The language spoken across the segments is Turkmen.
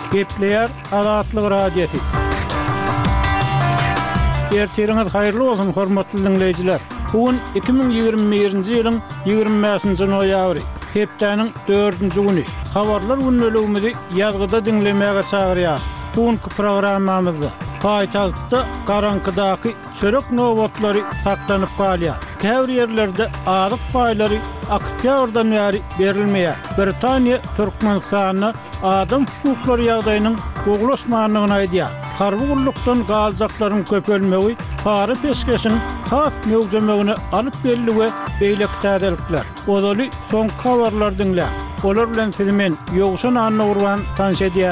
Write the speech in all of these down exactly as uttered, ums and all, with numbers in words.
Gepleyer Azatlyk radiosi. Ertiriňiz haýyrly bolsun hormatly dinleýijiler. Bugün iki bin ýigirme birinji ýylyň ýigirme beşinji noýabry, hepdeniň dördünji güni. Habarlar günneligimizi ýazgyda dinlemäge çagyrýar. Bugünkü programmamyzda paýtagtda garankydaky çörek nowatlary saklanyp galýar. Käbir ýerlerde azyk paýlary oktýabrdan bäri berilmeýär. Britaniýa Türkmenistanyna adam hukuklary ýagdaýynyň goglaşmanlygyny aýdýar. Harby gullukdan galjaklaryň köpelmegi, pary peşkeşiň has möwjemegini alyp geldi we beýlek täzelikler. Odaly soň habarlar dinle. Olar bilen sizimen ýogşan anna urwan tanış edýär.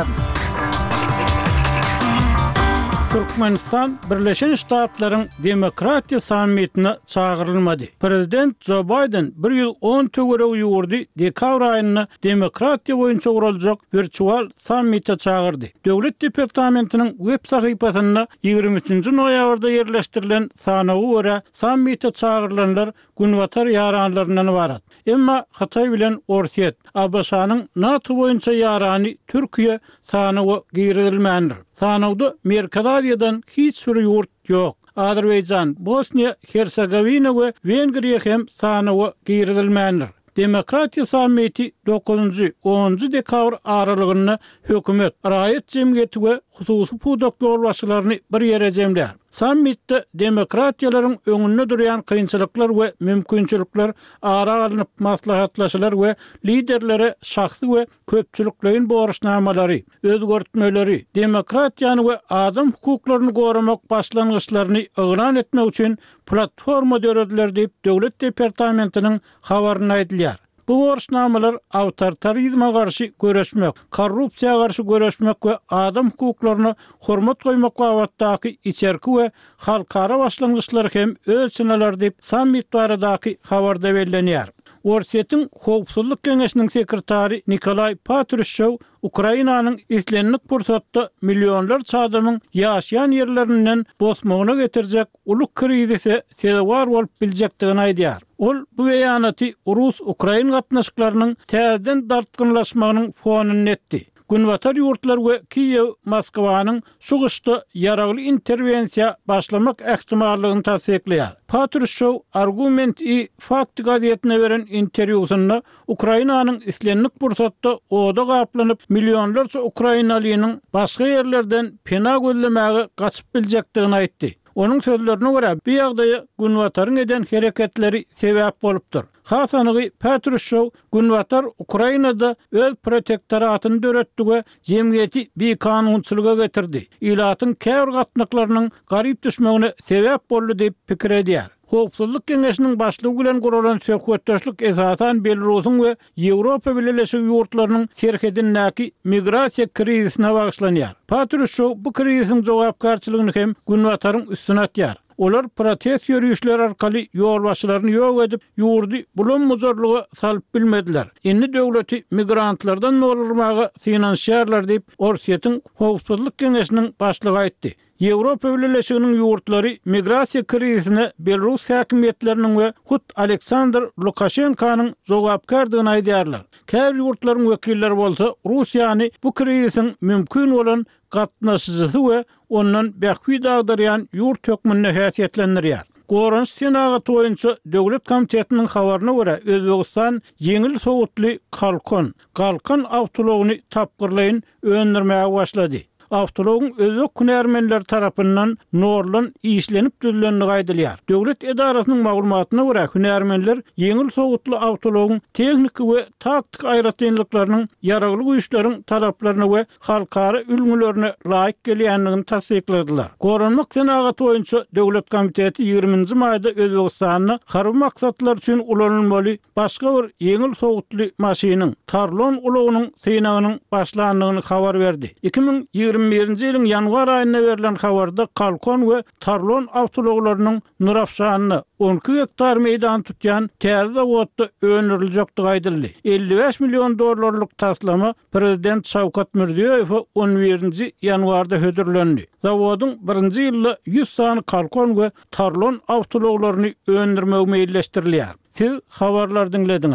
Türkmenistan Birleşen Ştatlaryň Demokratiýa sammitine çağırylmady. Prezident Joe Biden bir ýyl on töwereg ýurdy dekabr aýyna demokratiýa boýunça guraljak virtual sammite çağırdy. Döwlet departamentiniň web sahypasynda ýigirme üçinji noýabrda ýerleşdirilen sanagy görä sammite çağırılanlar günwatar ýaranlarynyň barat. Emma Hatay bilen Orsiýet, A B S-nyň NATO boýunça ýarany Türkiýe sanagy girilmändir. Sanawda Merkez Aziýadan hiç bir ýurt ýok. Azerbaýjan, Bosniýa, Hersegovina we Wengriýa hem sanawy girilmändir. Demokratiýa sammiti dokuzunji onunji dekabr aralygyny hökümet, raýat jemgyýeti we hususy pudak ýolbaşçylaryny bir ýere jemlär. Sammitde demokratiýalaryň öňünde durýan kynçylyklar we mümkinçilikler ara alınıp maslahatlaşylar we liderlere şahsy we köpçüliklerin borçnamalary, özgörtmeleri, demokratiýany we adam hukuklaryny goramak başlangyçlaryny ýygran etmek üçin platforma döredler diýip döwlet departamentiniň habaryna aýdylýar. Bu borçnamalar awtoritarizma garşy göreşmek, korrupsiýa garşy göreşmek we adam hukuklaryna hormat goýmak wagtdaky içerki we halkara başlangyçlar hem ölçüneler diýip sammit baradaky habarda bellenýär. Orsiýetiň Howpsuzlyk Keňeşiniň sekretary Nikolay Patrushew Ukrainanyň islenlik pursatda milyonlarça adamyň ýaşaýan ýerlerinden bosmagyna getirjek uluk krizise sebäp bolup biljekdigini aýdýar. Ol bu beýanaty Rus-Ukrain gatnaşyklarynyň täzeden dartgynlaşmagynyň fonuny etdi. Günwatar ýurtlar we Kiýew, Moskwanyň şu gışda ýaragly interwensiýa başlamak ähtimallygyny tasdikleýär. Patrushew Argument-i Fakt gazetine beren interwýusynda Ukrainanyň islenlik pursatda oda gaplanyp milyonlarça Ukrainalynyň başga ýerlerden pena gözlemäge gaçyp biljekdigini aýtdy. Onun sözlerine göre bir ýagdaýa günwataryň eden hereketleri sebäp bolupdyr. Hasanygy Patrushew günwatar Ukrainada öz protektoratyny döretdi we jemgyýeti bir kanunçylyga getirdi. Ilatyň käbir gatnaklarynyň garyp düşmegine sebäp boldy diýip pikir edýär. Howpsuzlyk Keňeşiniň başlygy bilen guralan söhbetdeşlik esasan Belarusyň we Ýewropa Birleşik ýurtlarynyň serhedindäki migrasiýa krizisine bagşlanýar. Patrushew bu krizisiň jogapkarçylygyny hem günwataryň üstüne atýar. Olar protest ýürüýüşleri arkaly ýolbaşçylaryny ýok edip ýurdy bulanmazarlyga salyp bilmediler. Indi döwleti migrantlardan nolurmaga finansiýarlar diýip Orsiýetiň Howpsuzlyk Keňeşiniň başlygy aýtdy. Ýewropa Birleşiginiň ýurtlary migrasiýa krizisine Belarus häkimetleriniň we hut Aleksandr Lukashenkanyň jogapkardygyny aýdýarlar. Käbir ýurtlaryň wekilleri bolsa Russiýany bu krizisiň mümkin bolan gatnaşyjysy we ondan bähwi dagdyrýan ýurt hökmüne häsiýetlendirýär. Gorans senaty boýunça döwlet komitetiniň habaryna görä Özbegistan ýeňil sowutly kalkon, kalkon awtologyny tapgyrlaýyn öňdirmäge başlady. Awtologyň özü kunärmenler tarapyndan norlan işlenip düzülenligi aýdylýar. Döwlet edarasynyň maglumatyna görä kunärmenler ýeňil sowutly awtologyň teknik we taktik aýratynlyklarynyň ýaragly güýçleriň talaplaryna we halkara ülgülerine laýyk gelýänligini tasdikladiler. Goranmak senaty boýunça döwlet komiteti ýygrüminji maýda Özbegistanyň harby maksatlar üçin ulanylmaly başga bir ýeňil sowutly maşynyň Tarlon ulagynyň synagynyň başlandygyny habar berdi. iki bin ýigirme birinji ýylyň ýanwar aýyna berilen habarda Kalkon we Tarlon awtologlarynyň Nurafşanyny on iki hektar meýdan tutýan täze zawodda öňüriljekdigi aýdyldy. elli beş milyon dollarlyk taslama prezident Şawkat Mirziýoýew on birinji ýanwarda hödürlendi. Zawodyň birinji ýylda ýüz sany Kalkon we Tarlon awtologlaryny öňdirmegi meýilleşdirilýär. Siz habarlar dinlediniz.